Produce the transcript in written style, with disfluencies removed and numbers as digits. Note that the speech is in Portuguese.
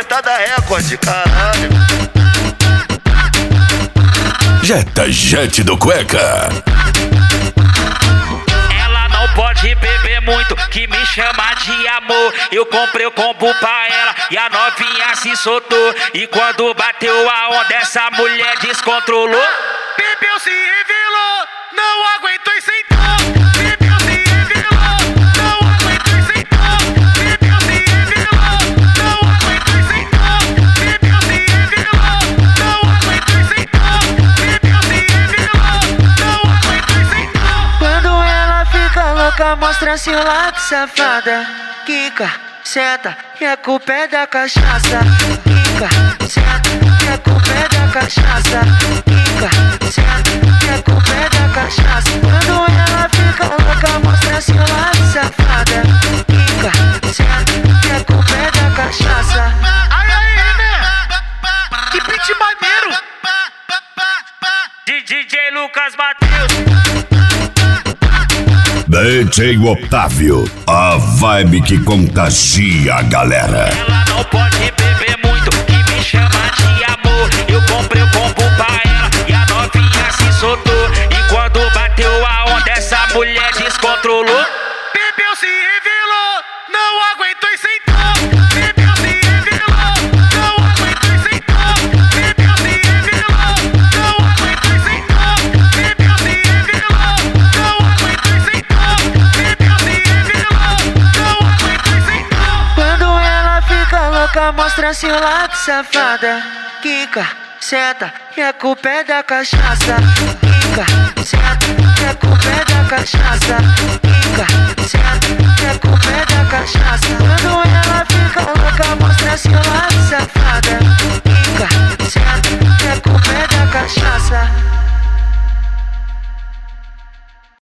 apresentada recorde, caralho. Jet do Cueca. Ela não pode beber muito, que me chama de amor. Eu comprei o combo pra ela e a novinha se soltou. E quando bateu a onda, essa mulher descontrolou. Bebeu, se revelou, não aguentou e sentou. Bebeu, se revelou, não aguentou e sentou. Bebeu, se revelou, não aguentou e sentou. Bebeu, se revelou, não aguentou e sentou. Bebeu, se revelou, não aguentou e sentou. Quando ela fica louca, mostra seu lado, safada. Quica, senta, e a culpa é da cachaça. Quica, senta, e a culpa é da cachaça. Quica, senta, e a culpa é da cachaça. Quando ela fica louca, mostra seu lado, safada. Quica, senta, e a culpa é da cachaça. Ai, ai, né? Que beat maneiro. DJ Lucas Mateus. DJ Otávio, a vibe que contagia a galera. Ela não pode beber muito, que me chama de amor. Eu comprei o combo pra ela e a novinha se soltou. E quando bateu a onda, essa mulher descontrolou. Bebeu, se revelou, não aguentou e sentou. Bebeu, se revelou, não aguentou e sentou. Bebeu, se revelou, não aguentou e sentou. Bebeu, se revelou, não aguentou e sentou. Bebeu, se revelou, não aguentou e sentou. Quando ela fica louca, mostra seu lado, safada. Quica, senta, e a culpa é da cachaça. Quica, senta, e a culpa é da cachaça. Quica, senta, e a culpa é da cachaça.